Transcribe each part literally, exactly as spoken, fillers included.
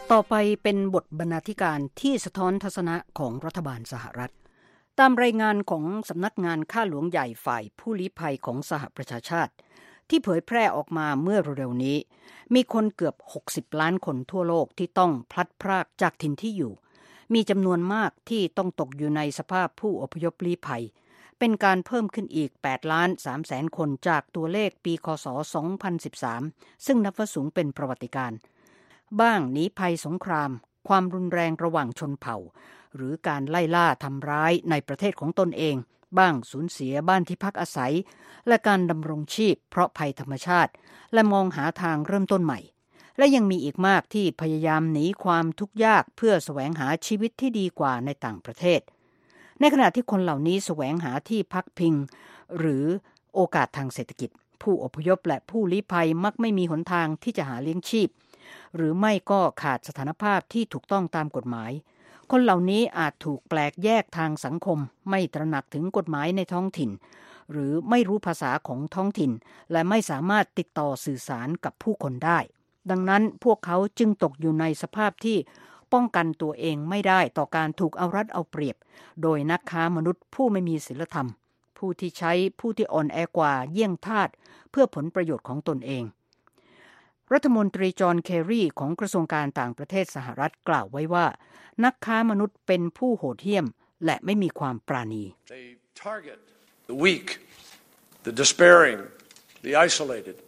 ต่อไปเป็นบทบรรณาธิการที่สะท้อนทัศนะของรัฐบาลสหรัฐตามรายงานของสำนักงานข้าหลวงใหญ่ฝ่ายผู้ลี้ภัยของสหประชาชาติที่เผยแพร่ออกมาเมื่อเร็วๆนี้มีคนเกือบหกสิบล้านคนทั่วโลกที่ต้องพลัดพรากจากถิ่นที่อยู่มีจำนวนมากที่ต้องตกอยู่ในสภาพผู้อพยพลี้ภัยเป็นการเพิ่มขึ้นอีกแปดล้านสามแสนคนจากตัวเลขปีคศสองพันสิบสามซึ่งนับว่าสูงเป็นประวัติการณ์บ้างหนีภัยสงครามความรุนแรงระหว่างชนเผ่าหรือการไล่ล่าทำร้ายในประเทศของตนเองบ้างสูญเสียบ้านที่พักอาศัยและการดำรงชีพเพราะภัยธรรมชาติและมองหาทางเริ่มต้นใหม่และยังมีอีกมากที่พยายามหนีความทุกข์ยากเพื่อแสวงหาชีวิตที่ดีกว่าในต่างประเทศในขณะที่คนเหล่านี้แสวงหาที่พักพิงหรือโอกาสทางเศรษฐกิจผู้อพยพและผู้ลี้ภัยมักไม่มีหนทางที่จะหาเลี้ยงชีพหรือไม่ก็ขาดสถานภาพที่ถูกต้องตามกฎหมายคนเหล่านี้อาจถูกแปลกแยกทางสังคมไม่ตระหนักถึงกฎหมายในท้องถิ่นหรือไม่รู้ภาษาของท้องถิ่นและไม่สามารถติดต่อสื่อสารกับผู้คนได้ดังนั้นพวกเขาจึงตกอยู่ในสภาพที่ป้องกันตัวเองไม่ได้ต่อการถูกเอารัดเอาเปรียบโดยนักค้ามนุษย์ผู้ไม่มีศีลธรรมผู้ที่ใช้ผู้ที่อ่อนแอกว่าเยี่ยงทาสเพื่อผลประโยชน์ของตนเองรัฐมนตรีจอห์นเคอรีของกระทรวงการต่างประเทศสหรัฐกล่าวไว้ว่านักค้ามนุษย์เป็นผู้โหดเหี้ยมและไม่มีความปราณี They target the weak, the despairing, the isolated,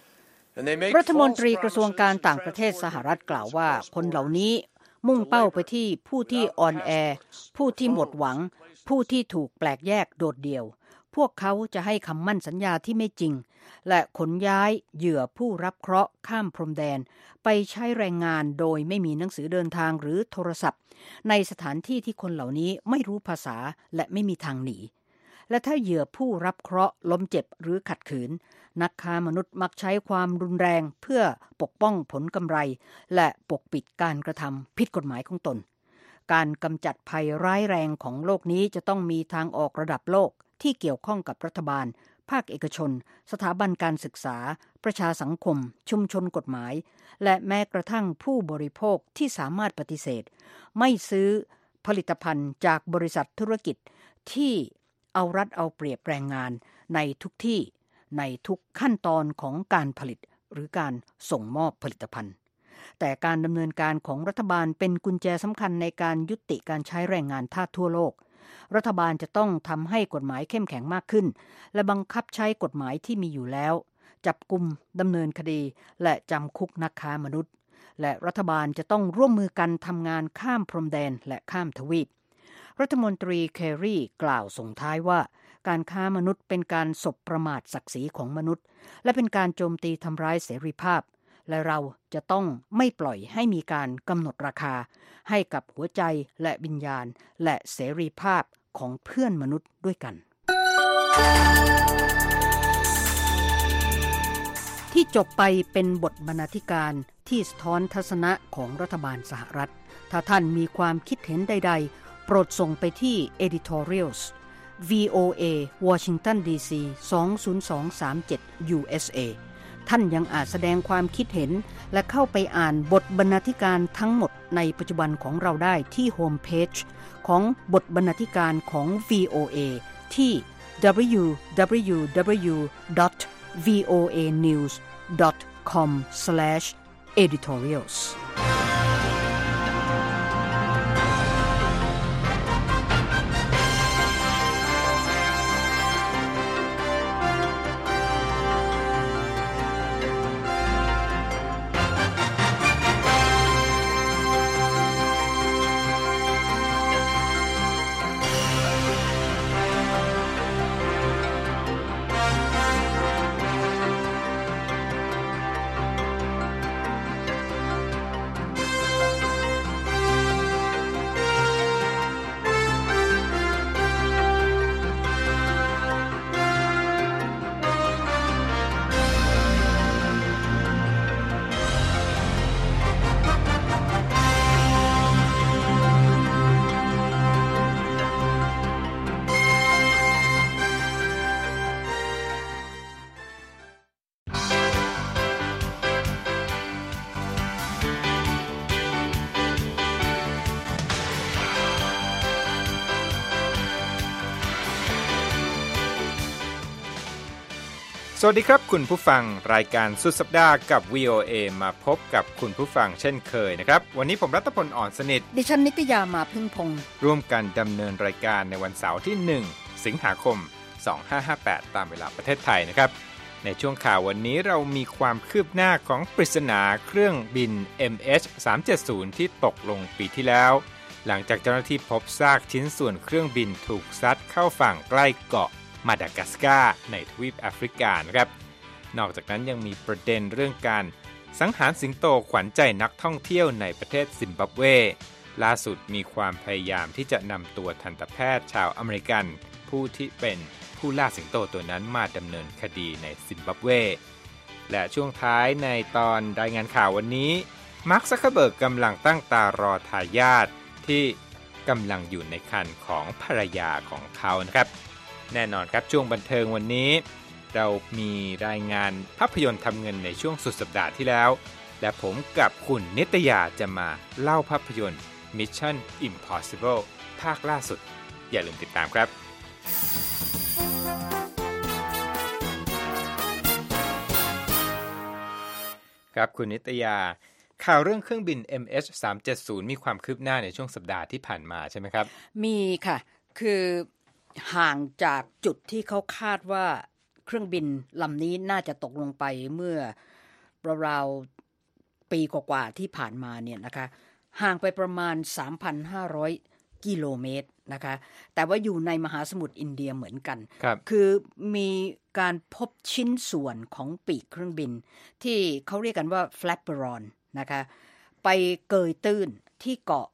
and they make รัฐมนตรีกระทรวงการต่างประเทศสหรัฐกล่าวว่าคนเหล่านี้มุ่งเป้าไปที่ผู้ที่อ่อนแอผู้ที่หมดหวังผู้ที่ถูกแปลกแยกโดดเดี่ยวพวกเขาจะให้คำมั่นสัญญาที่ไม่จริงและขนย้ายเหยื่อผู้รับเคราะห์ข้ามพรมแดนไปใช้แรงงานโดยไม่มีหนังสือเดินทางหรือโทรศัพท์ในสถานที่ที่คนเหล่านี้ไม่รู้ภาษาและไม่มีทางหนีและถ้าเหยื่อผู้รับเคราะห์ล้มเจ็บหรือขัดขืนนักค้ามนุษย์มักใช้ความรุนแรงเพื่อปกป้องผลกำไรและปกปิดการกระทำผิดกฎหมายของตนการกำจัดภัยร้ายแรงของโลกนี้จะต้องมีทางออกระดับโลกที่เกี่ยวข้องกับรัฐบาลภาคเอกชนสถาบันการศึกษาประชาสังคมชุมชนกฎหมายและแม้กระทั่งผู้บริโภคที่สามารถปฏิเสธไม่ซื้อผลิตภัณฑ์จากบริษัทธุรกิจที่เอารัดเอาเปรียบแรงงานในทุกที่ในทุกขั้นตอนของการผลิตหรือการส่งมอบผลิตภัณฑ์แต่การดำเนินการของรัฐบาลเป็นกุญแจสำคัญในการยุติการใช้แรงงานทาสทั่วโลกรัฐบาลจะต้องทำให้กฎหมายเข้มแข็งมากขึ้นและบังคับใช้กฎหมายที่มีอยู่แล้วจับกุมดำเนินคดีและจำคุกนักค้ามนุษย์และรัฐบาลจะต้องร่วมมือกันทำงานข้ามพรมแดนและข้ามทวีปรัฐมนตรีเคอรีกล่าวส่งท้ายว่าการค้ามนุษย์เป็นการสบประมาทศักดิ์ศรีของมนุษย์และเป็นการโจมตีทำร้ายเสรีภาพและเราจะต้องไม่ปล่อยให้มีการกำหนดราคาให้กับหัวใจและวิญญาณและเสรีภาพของเพื่อนมนุษย์ด้วยกันที่จบไปเป็นบทบรรณาธิการที่สะท้อนทัศนะของรัฐบาลสหรัฐถ้าท่านมีความคิดเห็นใดๆโปรดส่งไปที่ editorials วี โอ เอ Washington ดี ซี สอง ศูนย์ สอง สาม เจ็ด ยู เอส เอ ท่านยังอาจแสดงความคิดเห็นและเข้าไปอ่านบทบรรณาธิการทั้งหมดในปัจจุบันของเราได้ที่โฮมเพจของบทบรรณาธิการของ วี โอ เอ ที่ ดับเบิลยู ดับเบิลยู ดับเบิลยู ดอท วี โอ เอ นิวส์ ดอท คอม สแลช เอดิทอเรียลส์สวัสดีครับคุณผู้ฟังรายการสุดสัปดาห์กับ วี โอ เอ มาพบกับคุณผู้ฟังเช่นเคยนะครับวันนี้ผมรัตพลอ่อนสนิทดิฉันนิตยามาพึ่งพงษ์ร่วมกันดำเนินรายการในวันเสาร์ที่หนึ่งสิงหาคมสองพันห้าร้อยห้าสิบแปดตามเวลาประเทศไทยนะครับในช่วงข่าววันนี้เรามีความคืบหน้าของปริศนาเครื่องบิน เอ็ม เอช สามเจ็ดศูนย์ ที่ตกลงปีที่แล้วหลังจากเจ้าหน้าที่พบซากชิ้นส่วนเครื่องบินถูกซัดเข้าฝั่งใกล้เกาะมาดากัสการ์ในทวีปแอฟริกานะครับนอกจากนั้นยังมีประเด็นเรื่องการสังหารสิงโตขวัญใจนักท่องเที่ยวในประเทศซิมบับเวล่าสุดมีความพยายามที่จะนำตัวทันตแพทย์ชาวอเมริกันผู้ที่เป็นผู้ล่าสิงโตตัวนั้นมาดำเนินคดีในซิมบับเวและช่วงท้ายในตอนรายงานข่าววันนี้มาร์ค ซักเคอร์เบิร์กกำลังตั้งตารอทายาทที่กำลังอยู่ในครรภ์ของภรรยาของเขานะครับแน่นอนครับช่วงบันเทิงวันนี้เรามีรายงานภาพยนตร์ทำเงินในช่วงสุดสัปดาห์ที่แล้วและผมกับคุณนิตยาจะมาเล่าภาพยนตร์ Mission Impossible ภาคล่าสุดอย่าลืมติดตามครับครับคุณนิตยาข่าวเรื่องเครื่องบิน เอ็ม เอช สามเจ็ดศูนย์ มีความคืบหน้าในช่วงสัปดาห์ที่ผ่านมาใช่ไหมครับมีค่ะคือห่างจากจุดที่เขาคาดว่าเครื่องบินลำนี้น่าจะตกลงไปเมื่อราวๆปีกว่าๆที่ผ่านมาเนี่ยนะคะห่างไปประมาณ สามพันห้าร้อย กิโลเมตรนะคะแต่ว่าอยู่ในมหาสมุทรอินเดียเหมือนกันค, คือมีการพบชิ้นส่วนของปีกเครื่องบินที่เขาเรียกกันว่า flaperon นะคะไปเกยตื้นที่เกาะ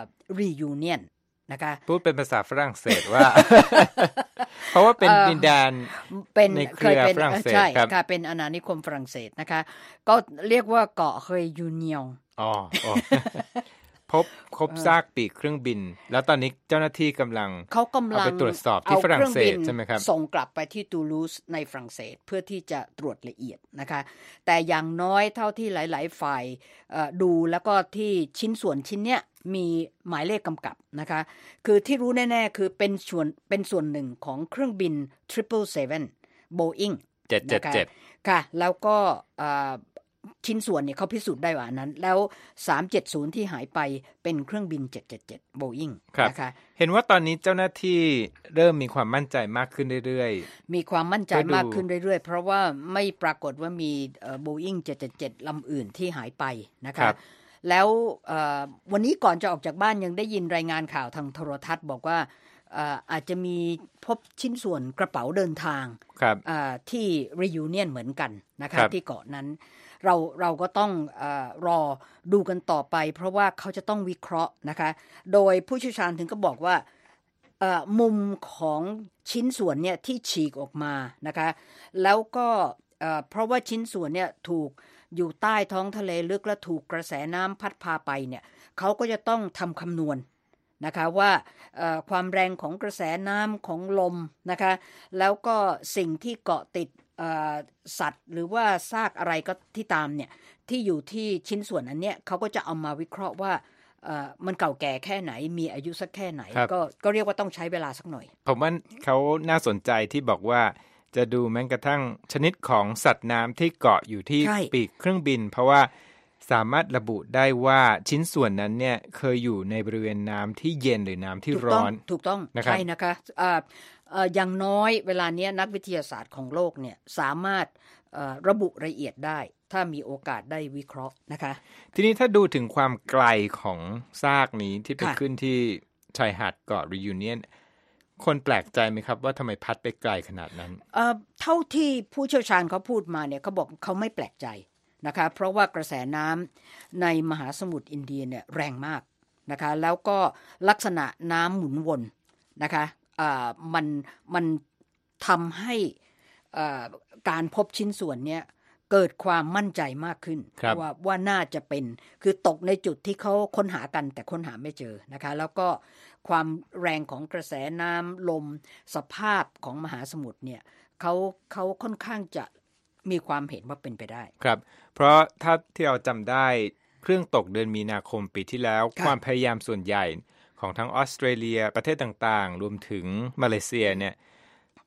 Reunion นะคะพูดเป็นภาษาฝรั่งเศสว่า เพราะว่าเป็นดินแดนในเครือฝรั่งเศสครับค่ะเป็นอาณานิคมฝรั่งเศสนะคะก็เรียกว่าเกาะ Reunion อ๋อ พบครบซากปีกเครื่องบินแล้วตอนนี้เจ้าหน้าที่กำลังเขากำลังเอาไปตรวจสอบที่ฝรั่งเศสใช่ไหมครับส่งกลับไปที่ตูลูสในฝรั่งเศสเพื่อที่จะตรวจละเอียดนะคะแต่อย่างน้อยเท่าที่หลายๆฝ่ายดูแล้วก็ที่ชิ้นส่วนชิ้นเนี้ยมีหมายเลขกำกับนะคะคือที่รู้แน่ๆคือเป็นส่วนเป็นส่วนหนึ่งของเครื่องบิน เจ็ดเจ็ดเจ็ด Boeing เจ็ดเจ็ดเจ็ดค่ะแล้วก็ชิ้นส่วนเนี่ยเขาพิสูจน์ได้ว่านั้นแล้วสามเจ็ดศูนย์ที่หายไปเป็นเครื่องบินเจ็ดเจ็ดเจ็ด Boeing นะคะเห็นว่าตอนนี้เจ้าหน้าที่เริ่มมีความมั่นใจมากขึ้นเรื่อยๆมีความมั่นใจมากขึ้นเรื่อยๆเพราะว่าไม่ปรากฏว่ามี Boeing เจ็ดเจ็ดเจ็ดลำอื่นที่หายไปนะคะแล้ววันนี้ก่อนจะออกจากบ้านยังได้ยินรายงานข่าวทางโทรทัศน์บอกว่าอาจจะมีพบชิ้นส่วนกระเป๋าเดินทางที่ Reunion เหมือนกันนะคะที่เกาะนั้นเราเราก็ต้องเอ่อรอดูกันต่อไปเพราะว่าเขาจะต้องวิเคราะห์นะคะโดยผู้เชี่ยวชาญถึงก็บอกว่าเอ่อมุมของชิ้นส่วนเนี่ยที่ฉีกออกมานะคะแล้วก็เอ่อเพราะว่าชิ้นส่วนเนี่ยถูกอยู่ใต้ท้องทะเลลึกและถูกกระแสน้ำพัดพาไปเนี่ยเขาก็จะต้องทำคำนวณนะคะว่าความแรงของกระแสน้ำของลมนะคะแล้วก็สิ่งที่เกาะติดสัตว์หรือว่าซากอะไรก็ที่ตามเนี่ยที่อยู่ที่ชิ้นส่วนอันเนี้ยเขาก็จะเอามาวิเคราะห์ว่ามันเก่าแก่แค่ไหนมีอายุสักแค่ไหนก็ก็เรียกว่าต้องใช้เวลาสักหน่อยผมว่าเขาน่าสนใจที่บอกว่าจะดูแม้กระทั่งชนิดของสัตว์น้ำที่เกาะอยู่ที่ปีกเครื่องบินเพราะว่าสามารถระบุได้ว่าชิ้นส่วนนั้นเนี่ยเคยอยู่ในบริเวณน้ำที่เย็นหรือน้ำที่ร้อนถูกต้องใช่นะคะอย่างน้อยเวลานี้นักวิทยาศาสตร์ของโลกเนี่ยสามารถระบุละเอียดได้ถ้ามีโอกาสได้วิเคราะห์นะคะทีนี้ถ้าดูถึงความไกลของซากนี้ที่ไปขึ้นที่ชายหาดเกาะ Reunion คนแปลกใจไหมครับว่าทำไมพัดไปไกลขนาดนั้นเอ่อเท่าที่ผู้เชี่ยวชาญเขาพูดมาเนี่ยเขาบอกเขาไม่แปลกใจนะคะเพราะว่ากระแสน้ำในมหาสมุทรอินเดียเนี่ยแรงมากนะคะแล้วก็ลักษณะน้ำหมุนวนนะคะอ่ามันมันทำให้อ่าการพบชิ้นส่วนเนี่ยเกิดความมั่นใจมากขึ้นว่าว่าน่าจะเป็นคือตกในจุดที่เขาค้นหากันแต่ค้นหาไม่เจอนะคะแล้วก็ความแรงของกระแสน้ำลมสภาพของมหาสมุทรเนี่ยเขาเขาค่อนข้างจะมีความเห็นว่าเป็นไปได้ครับเพราะถ้าที่เราจำได้เครื่องตกเดือนมีนาคมปีที่แล้วความพยายามส่วนใหญ่ของทั้งออสเตรเลียประเทศต่างๆรวมถึงมาเลเซียเนี่ย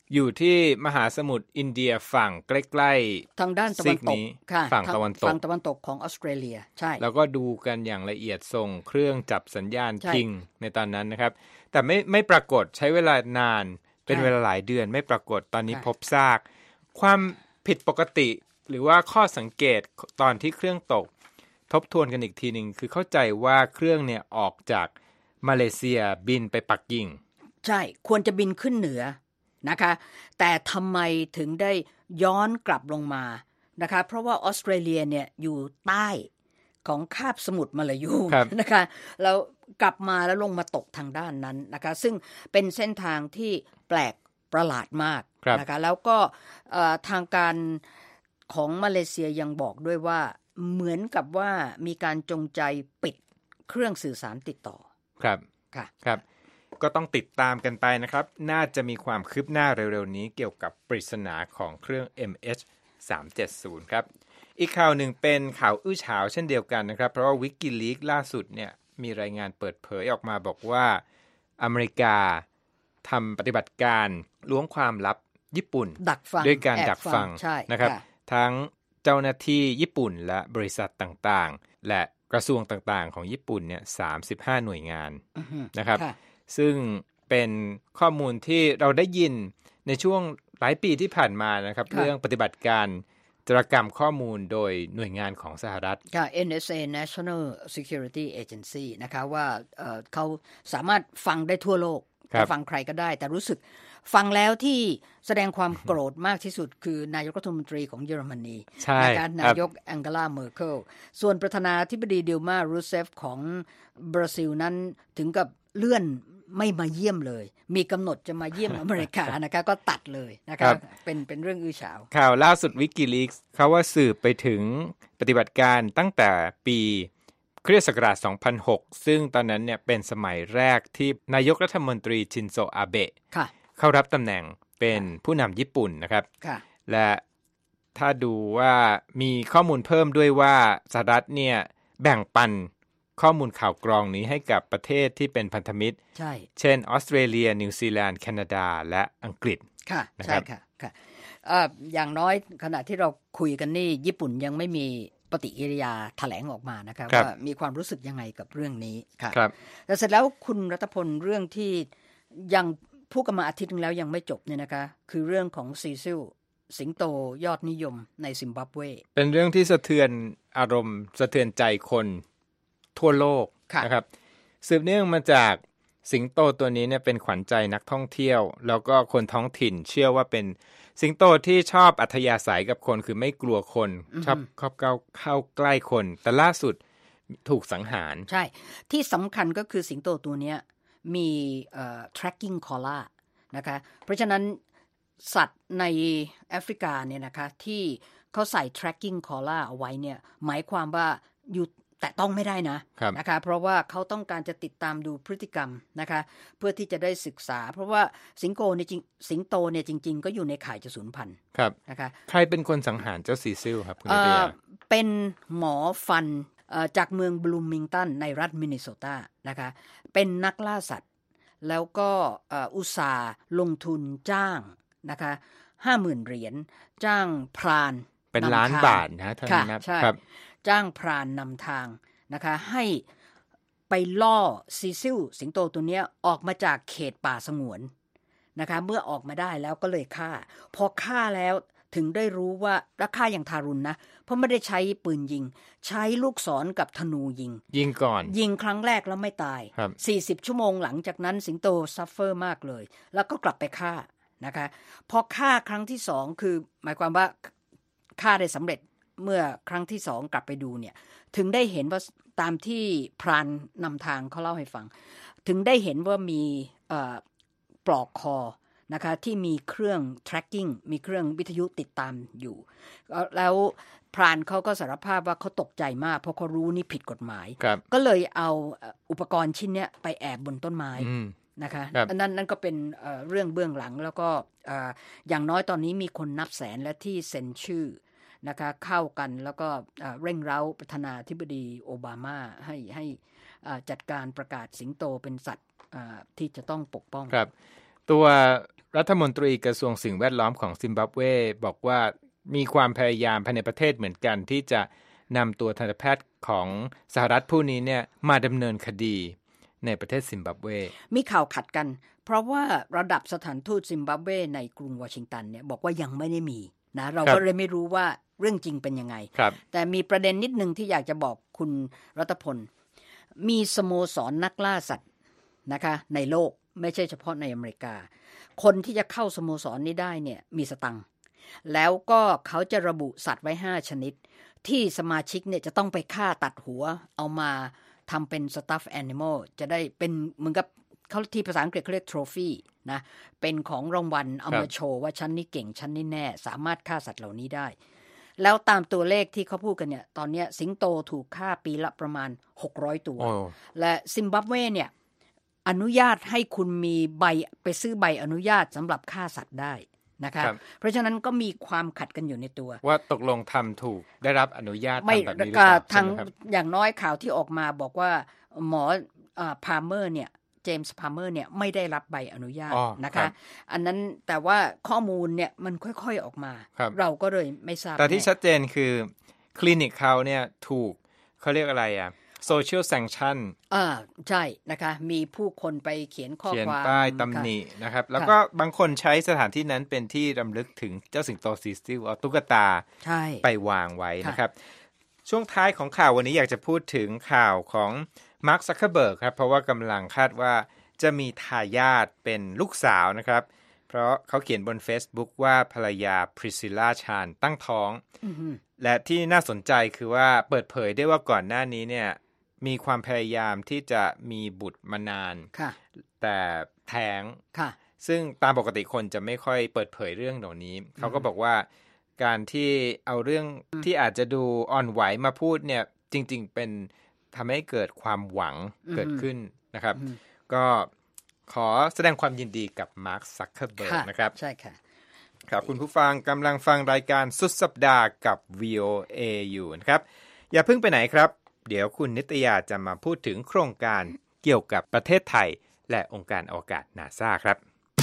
อยู่ที่มหาสมุทรอินเดียฝั่งใกล้ๆทางด้านตะวันตกค่ะฝั่งตะวันตกฝั่งตะวันตกของออสเตรเลียใช่แล้วก็ดูกันอย่างละเอียดส่งเครื่องจับสัญญาณพิงในตอนนั้นนะครับแต่ไม่ไม่ปรากฏใช้เวลานานเป็นเวลาหลายเดือนไม่ปรากฏตอนนี้พบซากความผิดปกติหรือว่าข้อสังเกตตอนที่เครื่องตกทบทวนกันอีกทีนึงคือเข้าใจว่าเครื่องเนี่ยออกจากมาเลเซียบินไปปักกิ่งใช่ควรจะบินขึ้นเหนือนะคะแต่ทำไมถึงได้ย้อนกลับลงมานะคะเพราะว่าออสเตรเลียเนี่ยอยู่ใต้ของคาบสมุทรมาลายูนะคะแล้วกลับมาแล้วลงมาตกทางด้านนั้นนะคะซึ่งเป็นเส้นทางที่แปลกประหลาดมากนะคะแล้วก็ทางการของมาเลเซียยังบอกด้วยว่าเหมือนกับว่ามีการจงใจปิดเครื่องสื่อสารติดต่อครับค่ะครับก็ต้องติดตามกันไปนะครับน่าจะมีความคืบหน้าเร็วๆนี้เกี่ยวกับปริศนาของเครื่อง เอ็ม เอช สามเจ็ดศูนย์ ครับอีกข่าวหนึ่งเป็นข่าวอื้อฉาวเช่นเดียวกันนะครับเพราะว่า WikiLeaks ล่าสุดเนี่ยมีรายงานเปิดเผยออกมาบอกว่าอเมริกาทำปฏิบัติการล้วงความลับญี่ปุ่นดักฟังด้วยการดักฟังนะครับทั้งเจ้าหน้าที่ญี่ปุ่นและบริษัทต่างๆและกระทรวงต่างๆของญี่ปุ่นเนี่ยสามสิบห้าหน่วยงานนะครับซึ่งเป็นข้อมูลที่เราได้ยินในช่วงหลายปีที่ผ่านมานะครับเรื่องปฏิบัติการโจรกรรมข้อมูลโดยหน่วยงานของสหรัฐค่ะ เอ็น เอส เอ National Security Agency นะคะว่าเอ่อเขาสามารถฟังได้ทั่วโลกฟังใครก็ได้แต่รู้สึกฟังแล้วที่แสดงความโกรธมากที่สุดคือนายกรัฐมนตรีของเยอรมนีนะคะนายกแองเกลาเมอร์เคิลส่วนประธานาธิบดีดิลมารูเซฟของบราซิลนั้นถึงกับเลื่อนไม่มาเยี่ยมเลยมีกำหนดจะมาเยี่ยมอเมริกานะคะก็ตัดเลยนะคะเป็นเป็นเรื่องอื้อฉาวข่าวล่าสุด WikiLeaks เขาว่าสืบไปถึงปฏิบัติการตั้งแต่ปีคริสต์ศักราชสองพันหกซึ่งตอนนั้นเนี่ยเป็นสมัยแรกที่นายกรัฐมนตรีชินโซอาเบะเข้ารับตำแหน่งเป็นผู้นำญี่ปุ่นนะครับและถ้าดูว่ามีข้อมูลเพิ่มด้วยว่าสหรัฐเนี่ยแบ่งปันข้อมูลข่าวกรองนี้ให้กับประเทศที่เป็นพันธมิตรใช่เช่นออสเตรเลียนิวซีแลนด์แคนาดาและอังกฤษค่ะใช่ค่ะค่ะเอ่ออย่างน้อยขณะที่เราคุยกันนี่ญี่ปุ่นยังไม่มีปฏิกิริยาแถลงออกมานะคะว่ามีความรู้สึกยังไงกับเรื่องนี้ค่ะแต่เสร็จแล้วคุณรัตพลเรื่องที่ยังพูดกันมาอาทิตย์นึงแล้วยังไม่จบเนี่ยนะคะคือเรื่องของซีซิลสิงโตยอดนิยมในซิมบับเวเป็นเรื่องที่สะเทือนอารมณ์สะเทือนใจคนทั่วโลกนะครับสืบเนื่องมาจากสิงโตตัวนี้เนี่ยเป็นขวัญใจนักท่องเที่ยวแล้วก็คนท้องถิ่นเชื่อว่าเป็นสิงโตที่ชอบอัธยาศัยกับคนคือไม่กลัวคนชอบเข้าเข้าเข้าใกล้คนแต่ล่าสุดถูกสังหารใช่ที่สำคัญก็คือสิงโตตัวนี้มีเอ่อ tracking collar นะคะเพราะฉะนั้นสัตว์ในแอฟริกาเนี่ยนะคะที่เขาใส่ tracking collar เอาไว้เนี่ยหมายความว่าอยู่แต่ต้องไม่ได้นะนะคะเพราะว่าเขาต้องการจะติดตามดูพฤติกรรมนะคะเพื่อที่จะได้ศึกษาเพราะว่าสิงโตเนี่ยจริงสิงโตเนี่ยจริงๆก็อยู่ในข่ายจะสูญพันธุ์นะคะใครเป็นคนสังหารเจ้าซีซิลครับคุณนิตยาเป็นหมอฟันจากเมืองบลูมิงตันในรัฐมินนิโซตานะคะเป็นนักล่าสัตว์แล้วก็อุตส่าห์ลงทุนจ้างนะคะห้าหมื่นเหรียญจ้างพรานเป็นล้านบาทนะท่านนะครับจ้างพรานนำทางนะคะให้ไปล่อซีซิลสิงโตตัวนี้ออกมาจากเขตป่าสงวนนะคะเมื่อออกมาได้แล้วก็เลยฆ่าพอฆ่าแล้วถึงได้รู้ว่าราคาอย่างทารุณนะเพราะไม่ได้ใช้ปืนยิงใช้ลูกศรกับธนูยิงยิงก่อนยิงครั้งแรกแล้วไม่ตายสี่สิบชั่วโมงหลังจากนั้นสิงโตซัฟเฟอร์มากเลยแล้วก็กลับไปฆ่านะคะพอฆ่าครั้งที่สองคือหมายความว่าฆ่าได้สำเร็จเมื่อครั้งที่สองกลับไปดูเนี่ยถึงได้เห็นว่าตามที่พรานนำทางเขาเล่าให้ฟังถึงได้เห็นว่ามีปลอกคอนะคะที่มีเครื่อง tracking มีเครื่องวิทยุติดตามอยู่แล้วพรานเขาก็สารภาพว่าเขาตกใจมากเพราะเขารู้นี่ผิดกฎหมายก็เลยเอาอุปกรณ์ชิ้นนี้ไปแอบบนต้นไม้นะคะนั่นนั่นก็เป็นเรื่องเบื้องหลังแล้วก็อย่างน้อยตอนนี้มีคนนับแสนและที่เซ็นชื่อนะคะเข้ากันแล้วก็เร่งเร้าประธานาธิบดีโอบามาให้ให้จัดการประกาศสิงโตเป็นสัตว์ที่จะต้องปกป้องครับตัวรัฐมนตรีกระทรวงสิ่งแวดล้อมของซิมบับเวบอกว่ามีความพยายามภายในประเทศเหมือนกันที่จะนำตัวทันตแพทย์ของสหรัฐผู้นี้เนี่ยมาดำเนินคดีในประเทศซิมบับเวมีข่าวขัดกันเพราะว่าระดับสถานทูตซิมบับเวในกรุงวอชิงตันเนี่ยบอกว่ายังไม่ได้มีนะเราก็เลยไม่รู้ว่าเรื่องจริงเป็นยังไงแต่มีประเด็นนิดนึงที่อยากจะบอกคุณรัตพลมีสโมสร น, นักล่าสัตว์นะคะในโลกไม่ใช่เฉพาะในอเมริกาคนที่จะเข้าสโมสร นี้ได้เนี่ยมีสตังค์แล้วก็เขาจะระบุสัตว์ไว้ห้าชนิดที่สมาชิกเนี่ยจะต้องไปฆ่าตัดหัวเอามาทำเป็น stuffed animal จะได้เป็นเหมือนกับเขาที่ภาษาอังกฤษเขาเรียก trophy นะเป็นของรางวัลเอามาโชว์ว่าฉันนี่เก่งฉันนี่แน่สามารถฆ่าสัตว์เหล่านี้ได้แล้วตามตัวเลขที่เขาพูดกันเนี่ยตอนนี้สิงโตถูกฆ่าปีละประมาณหกร้อยตัว oh. และซิมบับเวเนี่ยอนุญาตให้คุณมีใบไปซื้อใบอนุญาตสำหรับฆ่าสัตว์ได้นะคะเพราะฉะนั้นก็มีความขัดกันอยู่ในตัวว่าตกลงทำถูกได้รับอนุญาตทำแบบนี้หรือเปล่าทางอย่างน้อยข่าวที่ออกมาบอกว่าหมอพาร์เมอร์เนี่ยเจมส์พาร์เมอร์เนี่ยไม่ได้รับใบอนุญาตนะคะอันนั้นแต่ว่าข้อมูลเนี่ยมันค่อยๆออกมาเราเราก็เลยไม่ทราบแต่ที่ชัดเจนคือคลินิกเขาเนี่ยถูกเขาเรียกอะไรอ่ะsocial sanction อ่าใช่นะคะมีผู้คนไปเขียนข้อความเขียนป้ายตำหนินะครับแล้วก็บางคนใช้สถานที่นั้นเป็นที่รำลึกถึงเจ้าสิงโตสีสติลเอาตุ๊กตาไปวางไว้นะครับช่วงท้ายของข่าววันนี้อยากจะพูดถึงข่าวของมาร์ค ซักเคอร์เบิร์กครับเพราะว่ากำลังคาดว่าจะมีทายาทเป็นลูกสาวนะครับเพราะเขาเขียนบน Facebook ว่าภรรยาพริซิลล่าชานตั้งท้องและที่น่าสนใจคือว่าเปิดเผยได้ว่าก่อนหน้านี้เนี่ยมีความพยายามที่จะมีบุตรมานานแต่แท้งซึ่งตามปกติคนจะไม่ค่อยเปิดเผยเรื่องเหล่านี้เขาก็บอกว่าการที่เอาเรื่องที่อาจจะดูอ่อนไหวมาพูดเนี่ยจริงๆเป็นทำให้เกิดความหวังเกิดขึ้นนะครับก็ขอแสดงความยินดีกับมาร์ค ซักเคอร์เบิร์กนะครับใช่ค่ะครับคุณผู้ฟังกำลังฟังรายการสุดสัปดาห์กับ วี โอ เอ อยู่นะครับอย่าเพิ่งไปไหนครับเดี๋ยวคุณนิตยาจะมาพูดถึงโครงการเกี่ยวกับประเทศไทยและองค์การอวกาศ NASA ครับ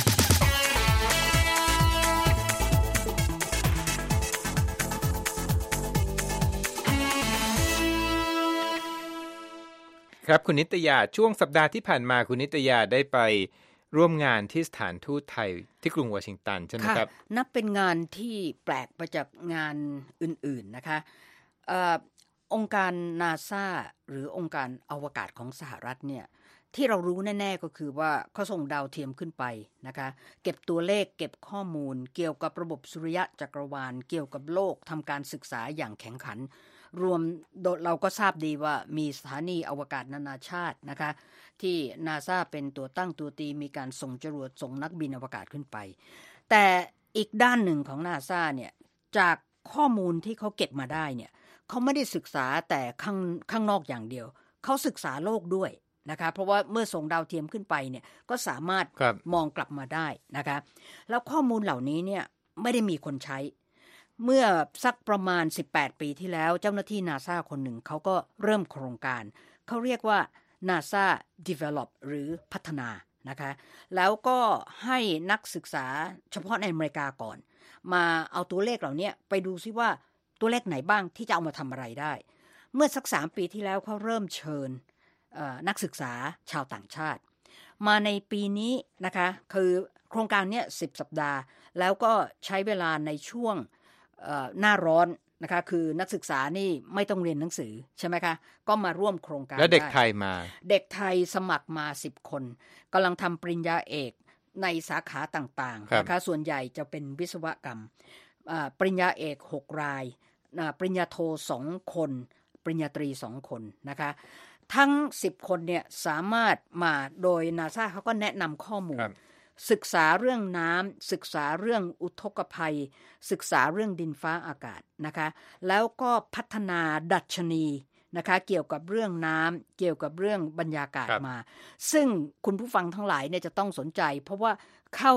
ครับคุณนิตยาช่วงสัปดาห์ที่ผ่านมาคุณนิตยาได้ไปร่วมงานที่สถานทูตไทยที่กรุงวอชิงตันใช่ไหมครับนับเป็นงานที่แปลกไปจากงานอื่นๆนะคะเอ่อองค์การ NASA หรือองค์การอวกาศของสหรัฐเนี่ยที่เรารู้แน่ๆก็คือว่าเขาส่งดาวเทียมขึ้นไปนะคะเก็บตัวเลขเก็บข้อมูลเกี่ยวกับระบบสุริยะจักรวาลเกี่ยวกับโลกทำการศึกษาอย่างแข็งขันรวมเราก็ทราบดีว่ามีสถานีอวกาศนานาชาตินะคะที่ NASA เป็นตัวตั้งตัวตีมีการส่งจรวดส่งนักบินอวกาศขึ้นไปแต่อีกด้านหนึ่งของ NASA เนี่ยจากข้อมูลที่เขาเก็บมาได้เนี่ยเขาไม่ได้ศึกษาแต่ข้างข้างนอกอย่างเดียวเขาศึกษาโลกด้วยนะคะเพราะว่าเมื่อส่งดาวเทียมขึ้นไปเนี่ยก็สามารถมองกลับมาได้นะคะแล้วข้อมูลเหล่านี้เนี่ยไม่ได้มีคนใช้เมื่อสักประมาณสิบแปดปีที่แล้วเจ้าหน้าที่ NASA คนหนึ่งเขาก็เริ่มโครงการเขาเรียกว่า NASA Develop หรือพัฒนานะคะแล้วก็ให้นักศึกษาเฉพาะในอเมริกาก่อนมาเอาตัวเลขเหล่านี้ไปดูซิว่าตัวเลขไหนบ้างที่จะเอามาทำอะไรได้เมื่อสักสามปีที่แล้วเขาเริ่มเชิญนักศึกษาชาวต่างชาติมาในปีนี้นะคะคือโครงการนี้สิบสัปดาห์แล้วก็ใช้เวลาในช่วงหน้าร้อนนะคะคือนักศึกษานี่ไม่ต้องเรียนหนังสือใช่ไหมคะก็มาร่วมโครงการแล้วเด็กไทยมาเด็กไทยสมัครมาสิบคนกำลังทำปริญญาเอกในสาขาต่างๆนะคะส่วนใหญ่จะเป็นวิศวกรรมปริญญาเอกหกรายปริญญาโทสองคนปริญญาตรีสองคนนะคะทั้งสิบคนเนี่ยสามารถมาโดย NASA เขาก็แนะนำข้อมูลศึกษาเรื่องน้ำศึกษาเรื่องอุทกภัยศึกษาเรื่องดินฟ้าอากาศนะคะแล้วก็พัฒนาดัชนีนะคะเกี่ยวกับเรื่องน้ำเกี่ยวกับเรื่องบรรยากาศมาซึ่งคุณผู้ฟังทั้งหลายเนี่ยจะต้องสนใจเพราะว่าเข้ากับ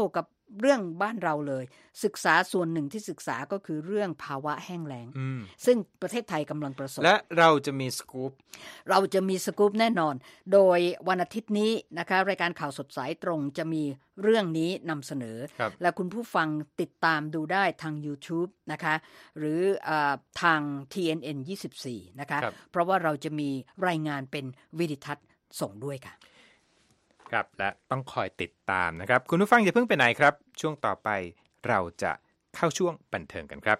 เรื่องบ้านเราเลยศึกษาส่วนหนึ่งที่ศึกษาก็คือเรื่องภาวะแห้งแล้งซึ่งประเทศไทยกำลังประสบและเราจะมีสกู๊ปเราจะมีสกู๊ปแน่นอนโดยวันอาทิตย์นี้นะคะรายการข่าวสดสายตรงจะมีเรื่องนี้นำเสนอและคุณผู้ฟังติดตามดูได้ทาง YouTube นะคะหรืออทาง ที เอ็น เอ็น ยี่สิบสี่นะคะเพราะว่าเราจะมีรายงานเป็นวิดีทัศน์ส่งด้วยค่ะครับและต้องคอยติดตามนะครับคุณผู้ฟังอย่าเพิ่งไปไหนครับช่วงต่อไปเราจะเข้าช่วงบันเทิงกันครับ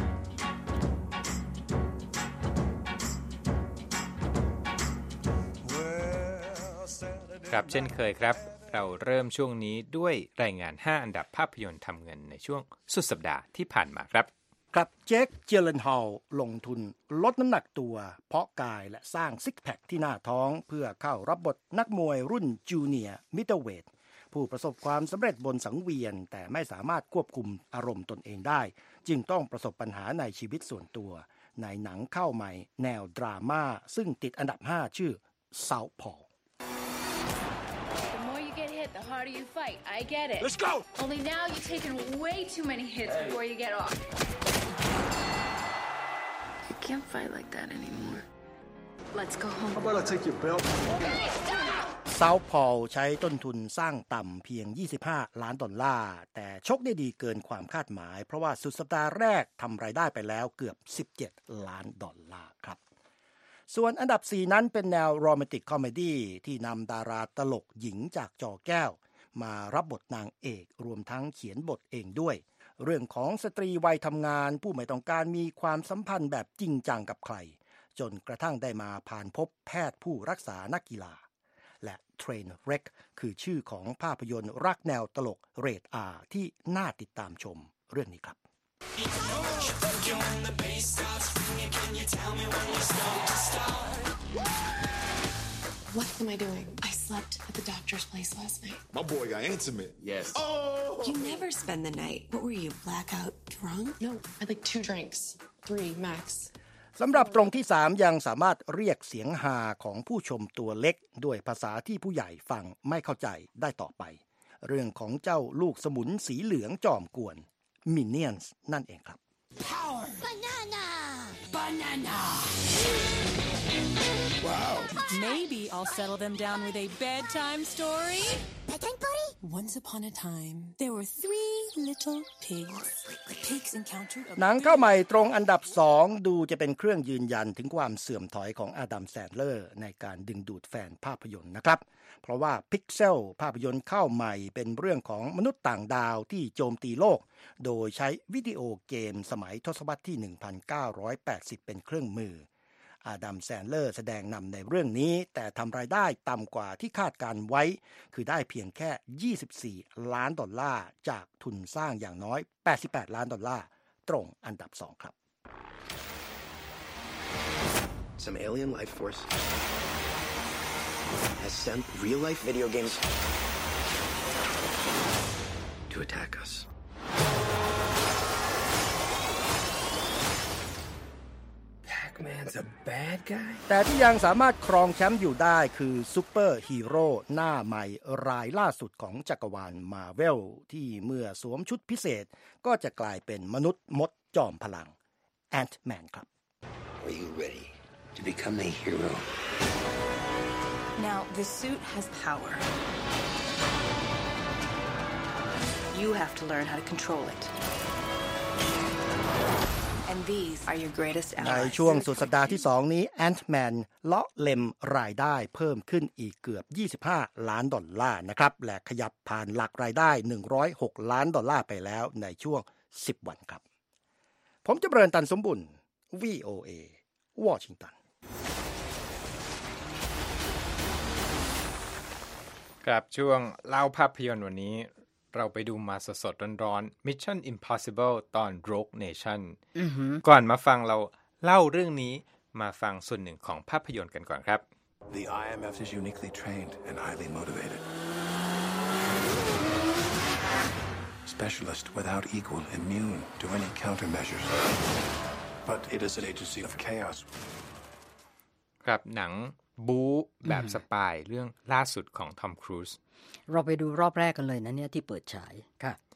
ครับเช่นเคยครับเราเริ่มช่วงนี้ด้วยรายงานห้าอันดับภาพยนตร์ทำเงินในช่วงสุดสัปดาห์ที่ผ่านมาครับครับเจค เจเลนฮอลลงทุนลดน้ำหนักตัวเพาะกายและสร้างซิกแพคที่หน้าท้องเพื่อเข้ารับบทนักมวยรุ่นจูเนียร์มิดเดิลเวทผู้ประสบความสำเร็จบนสังเวียนแต่ไม่สามารถควบคุมอารมณ์ตนเองได้จึงต้องประสบปัญหาในชีวิตส่วนตัวในหนังเข้าใหม่แนวดราม่าซึ่งติดอันดับห้าชื่อ Southpaw The harder you fight, I get it. Let's go! Only now you've taken way too many hits before you get off. You can't fight like that anymore. Let's go home. How about I take your belt? Okay, stop! Southpaw ใช้ต้นทุนสร้างต่ำเพียงยี่สิบห้าล้านดอลลาร์แต่ชกได้ดีเกินความคาดหมายเพราะว่าสุดสัปดาห์แรกทำรายได้ไปแล้วเกือบสิบเจ็ดล้านดอลลาร์ครับส่วนอันดับสี่นั้นเป็นแนวโรแมนติกคอมเมดี้ที่นำดาราตลกหญิงจากจอแก้วมารับบทนางเอกรวมทั้งเขียนบทเองด้วยเรื่องของสตรีวัยทำงานผู้ไม่ต้องการมีความสัมพันธ์แบบจริงจังกับใครจนกระทั่งได้มาผ่านพบแพทย์ผู้รักษานักกีฬาและ Trainwreck คือชื่อของภาพยนตร์รักแนวตลกเรท อาร์ ที่น่าติดตามชมเรื่องนี้ครับ What am I doing? I slept at the doctor's place last night. My boy got intimate. Yes. Oh! You never spend the night. What were you, blackout drunk? No, I had like two drinks. Three, max. สำหรับตรงที่สามยังสามารถเรียกเสียงฮาของผู้ชมตัวเล็กด้วยภาษาที่ผู้ใหญ่ฟังไม่เข้าใจได้ต่อไปเรื่องของเจ้าลูกสมุนสีเหลืองจอมกวน Minions นั่นเองครับ Power! Banana! Banana! Wow. Maybe I'll settle them down with a bedtime story. Bedtime party? Once upon a time, there were three little pigs. The pigs encountered a หนังเข้าใหม่ตรงอันดับสองดูจะเป็นเครื่องยืนยันถึงความเสื่อมถอยของอาดัม แซนเลอร์ในการดึงดูดแฟนภาพยนตร์นะครับเพราะว่า Pixel ภาพยนตร์เข้าใหม่เป็นเรื่องของมนุษย์ต่างดาวที่โจมตีโลกโดยใช้วิดีโอเกมสมัยทศวรรษที่ หนึ่งพันเก้าร้อยแปดสิบ เป็นเครื่องมืออาดัม แซนเลอร์แสดงนำในเรื่องนี้แต่ทำรายได้ต่ำกว่าที่คาดการไว้คือได้เพียงแค่ยี่สิบสี่ล้านดอลลาร์จากทุนสร้างอย่างน้อยแปดสิบแปดล้านดอลลาร์ตรงอันดับสองครับ Some alien life force has sent real life video games to attack us Pac-Man's a bad guy แต่ที่ยังสามารถครองแชมป์อยู่ได้คือซูเปอร์ฮีโร่หน้าใหม่รายล่าสุดของจักรวาลมาร์เวลที่เมื่อสวมชุดพิเศษก็จะกลายเป็นมนุษย์มดจอมพลังแอนท์แมนครับ Are you ready to become a hero? Now, the suit has power. You have to learn how to control it. And these are your greatest ใน allies. ช่วงสุดสัปดาห์ที่สองนี้แอนท์แมนเลาะเล็มรายได้เพิ่มขึ้นอีกเกือบยี่สิบห้าล้านดอลลาร์นะครับและขยับผ่านหลักรายได้หนึ่งร้อยหกล้านดอลลาร์ไปแล้วในช่วงสิบวันครับผมจำเริญตันสมบุญ วี โอ เอ วอชิงตันครับช่วงเล่าภาพยนตร์วันนี้เราไปดูมาสดๆร้อนๆ Mission Impossible ตอน Rogue Nation ก่อนมาฟังเราเล่าเรื่องนี้มาฟังส่วนหนึ่งของภาพยนตร์กันก่อนครับ The ไอ เอ็ม เอฟ is uniquely trained and highly motivated. Specialist without equal, immune to any countermeasures. But it is an agency of chaos. ครับหนังบู๊แบบสปายเรื่องล่าสุดของทอมครูซเราไปดูรอบแรกกันเลยนะเนี่ยที่เปิดฉายค่ะ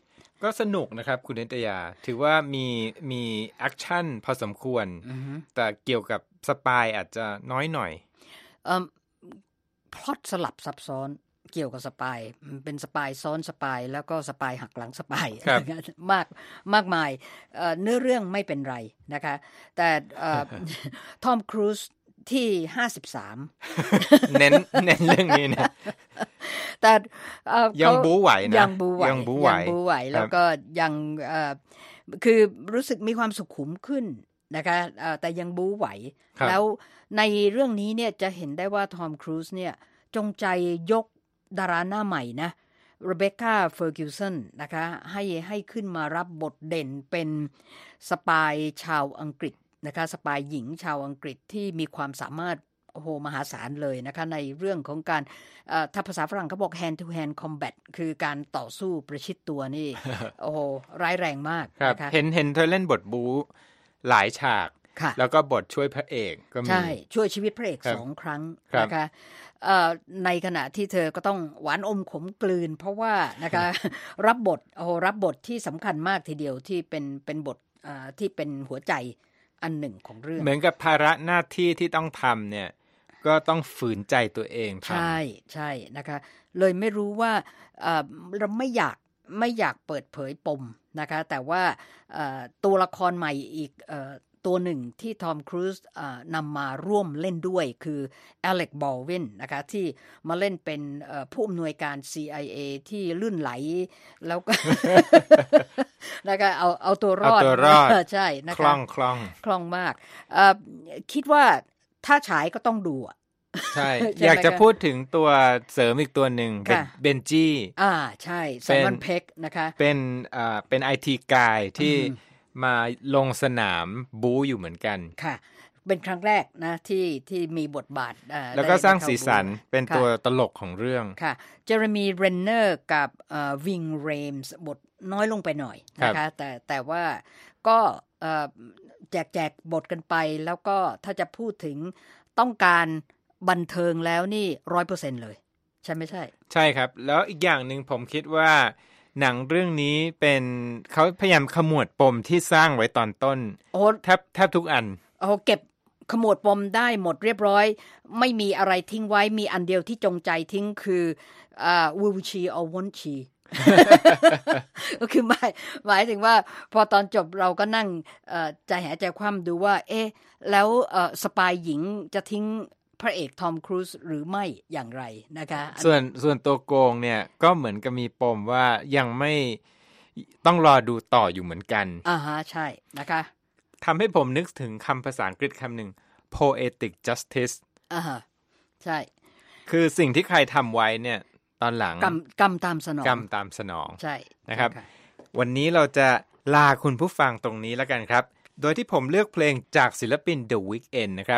ก็สนุกนะครับคุณนิตยาถือว่ามีมีแอคชั่นพอสมควร mm-hmm. แต่เกี่ยวกับสปายอาจจะน้อยหน่อยเอ่อพล็อตสลับซับซ้อนเกี่ยวกับสปายเป็นสปายซ้อนสปายแล้วก็สปายหักหลังสปายมากมากมาย เอ่อเนื้อเรื่องไม่เป็นไรนะคะแต่เอ่อทอมครูซที่ห้าสิบสามเน้นเน้นเรื่องนี้นะแต่ยังบู๊ไหวนะยังบู๊ไหวยังบู๊ไหวยังบู๊ไหวแล้วก็ยังเอ่อคือรู้สึกมีความสุขุมขึ้นนะคะเอ่อแต่ยังบู๊ไหวแล้วในเรื่องนี้เนี่ยจะเห็นได้ว่าทอมครูซเนี่ยจงใจยกดาราหน้าใหม่นะเรเบคก้าเฟอร์กิวสันนะคะให้ให้ขึ้นมารับบทเด่นเป็นสปายชาวอังกฤษนะคะสปายหญิงชาวอังกฤษที่มีความสามารถโอ้โหมหาศาลเลยนะคะในเรื่องของการถ้าภาษาฝรั่งเขาบอก hand to hand combat คือการต่อสู้ประชิดตัวนี่ โอ้โหร้ายแรงมากนะคะเห็นเห็นเธอเล่นบทบู๊หลายฉากแล้วก็บทช่วยพระเอกก็มีใช่ช่วยชีวิตพระเอกสองครั้งนะคะในขณะที่เธอก็ต้องหวานอมขมกลืนเพราะว่านะคะรับบทโอ้รับบทที่สำคัญมากทีเดียวที่เป็นเป็นบทที่เป็นหัวใจอันหนึ่งของเรื่องเหมือนกับภาระหน้าที่ที่ต้องทำเนี่ยก็ต้องฝืนใจตัวเองทำใช่ใช่นะคะเลยไม่รู้ว่าเราไม่อยากไม่อยากเปิดเผยปมนะคะแต่ว่าตัวละครใหม่อีกตัวหนึ่งที่ทอมครูซนำมาร่วมเล่นด้วยคืออเล็กบอลวินนะคะที่มาเล่นเป็นผู้อำนวยการ ซี ไอ เอ ที่ลื่นไหลแล้วก็ นะคะเอาเอาตัวรอดใช่นะคะคล่องคล่องคล่องมากคิดว่าถ้าฉายก็ต้องดูใช่อยากจะพูดถึงตัวเสริมอีกตัวหนึ่งเป็นเบนจี้อ่าใช่ไซมอนเพ็กนะคะเป็นอ่าเป็น ไอ ที กายที่มาลงสนามบู๊อยู่เหมือนกันค่ะเป็นครั้งแรกนะที่ที่มีบทบาทแล้วก็สร้างสีสันเป็นตัวตลกของเรื่องค่ะเจอร์มีเรนเนอร์กับวิงเรมส์บทน้อยลงไปหน่อยนะคะแต่แต่ว่าก็แจกแจกบทกันไปแล้วก็ถ้าจะพูดถึงต้องการบันเทิงแล้วนี่ ร้อยเปอร์เซ็นต์ เลยใช่ไม่ใช่ใช่ครับแล้วอีกอย่างนึงผมคิดว่าหนังเรื่องนี้เป็นเขาพยายามขมวดปมที่สร้างไว้ตอนต้นโอ้แทบแทบทุกอันโอ้เก็บขมวดปมได้หมดเรียบร้อยไม่มีอะไรทิ้งไว้มีอันเดียวที่จงใจทิ้งคืออ่า will she or won't she ก็คือหมายหมายถึงว่าพอตอนจบเราก็นั่งใจหายใจคว่ำดูว่าเอ๊ะแล้วสปายหญิงจะทิ้งพระเอกทอมครูซหรือไม่อย่างไรนะคะส่วนส่วนตัวโกงเนี่ยก็เหมือนกับมีปมว่ายังไม่ต้องรอดูต่ออยู่เหมือนกันอ่าฮะใช่นะคะทำให้ผมนึกถึงคำภาษาอังกฤษคำหนึ่ง poetic justice อ่าฮะใช่คือสิ่งที่ใครทำไว้เนี่ยตอนหลังกรรมกรรมตามสนองกรรมตามสนองใช่นะครับวันนี้เราจะลาคุณผู้ฟังตรงนี้แล้วกันครับโดยที่ผมเลือกเพลงจากศิลปิน The Weeknd นะครับ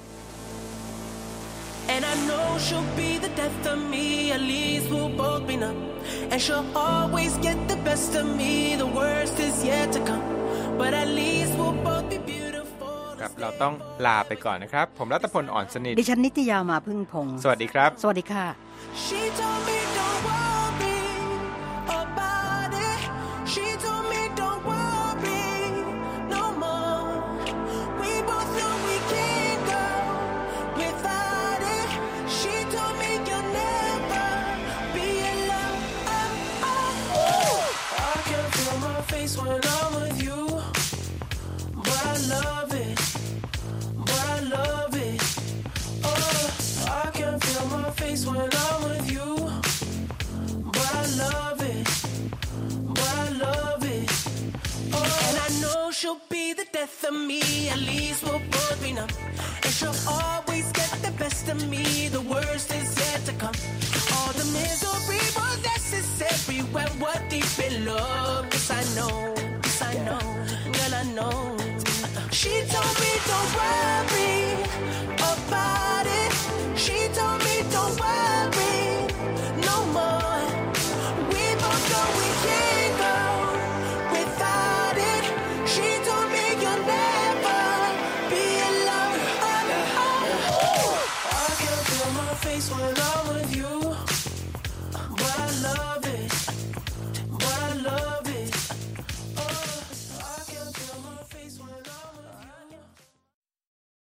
And I know she'll be the death of me, at least we'll both be numb. And she'll always get the best of me, the worst is yet to come. But at least we'll both be beautiful. ครับเราต้องลาไปก่อนนะครับผมรัตพลอ่อนสนิทดิฉันนิตยามาพึ่งพงศ์สวัสดีครับสวัสดีค่ะ She told me don't worry about it. She told me don't worry no more. We both know we can't go without it. She told me you'll never be alone. Oh, oh, oh. I can feel my face when I'm with you, but I love it, but I love it. Oh, I can feel my face when I'm with you, but I love it, but I love it. Oh, and I know she'll be the death of me, at least we'll both be numb. And she'll always get the best of me, the worst is yet to come. All the misery was necessary when we're deep in love. Yes, I know, yes, I know, girl, I know. She told me don't